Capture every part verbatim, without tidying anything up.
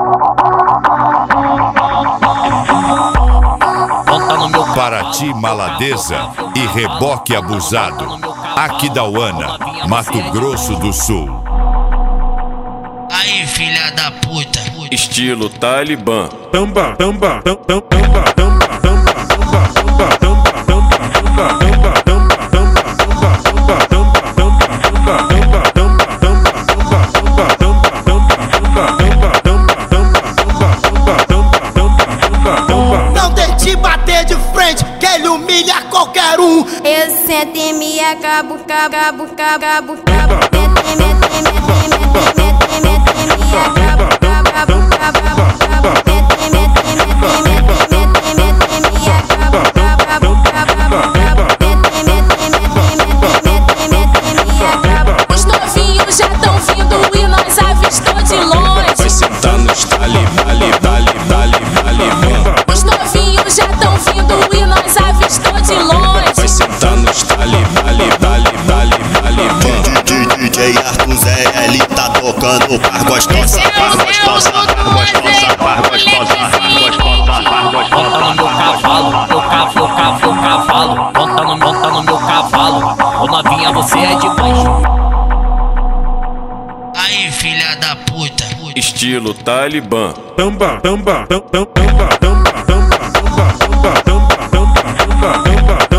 Paraty, Maladeza e Reboque Abusado. Aquidauana, Mato Grosso do Sul. Aí, filha da puta. Estilo Talibã. Tamba, tamba, tamba, tamba, tamba, tamba, tamba, tamba, tamba, tamba, não deixe bater de frente, que ele humilha qualquer um. Eu sento e me acabo, cabo, cabo, cabo, cabo, cabo. Mete, mete, mete, mete, mete, mete, me acabo, cabo, cabo, cabo, cabo. Mete, mete, mete, mete, mete, mete, me acabo, cabo, cabo, cabo, cabo. Mete, mete, mete, mete, mete, me acabo. Os novinhos já tão vindo e nós avistou de longe. Vai sentar nos talibã, talibã, talibã, talibã. Os novinhos já tão vindo e nós avistou de longe. Vai sentar nos talibã, talibã, talibã, talibã. D J Arthur Zé L tá tocando par gostosa, par gostosa, par gostosa, par gostosa, par gostosa, par gostosa. Monta no meu cavalo, eu cavo, eu cavo, eu cavalo. Monta no, monta no meu cavalo, ô novinha, você é demais. Aí, filha da puta. Estilo Talibã. tamba, tamba, tamba, tamba, tamba, tamba, tamba, tamba, tamba, tamba, tamba,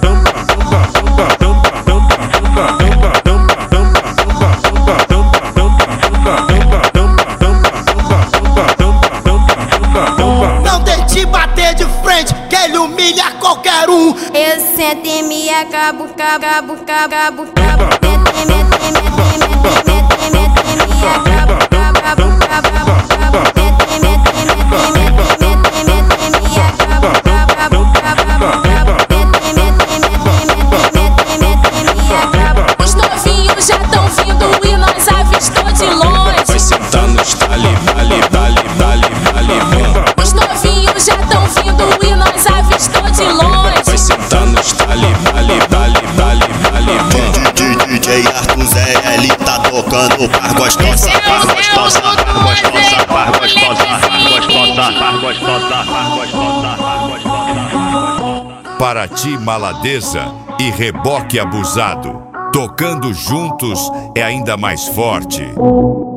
não deixe bater de frente, que ele humilha qualquer um. Eu sento e me acabo, cabo, cabo, cabo, cabo, cabo. Mete, mete, mete, mete, mete, mete, me acabo, cabo, cabo, cabo, cabo. Mete, mete, mete, mete, mete, mete, me acabo, cabo, cabo, cabo, cabo. Mete, mete, mete, mete, mete, me acabo. Os novinhos já tão vindo e nós avistou de longe. Vai sentar nos talibã, talibã, talibã, talibã. Os novinhos já tão vindo e nós avistou de longe. Vai sentar nos talibã, talibã, talibã, talibã. D J Arthur Zé L tá tocando par gostosa, par gostosa, par gostosa, par gostosa, par gostosa, par gostosa, par gostosa, par gostosa. Paraty, Maladeza e Reboque Abusado. Tocando juntos é ainda mais forte.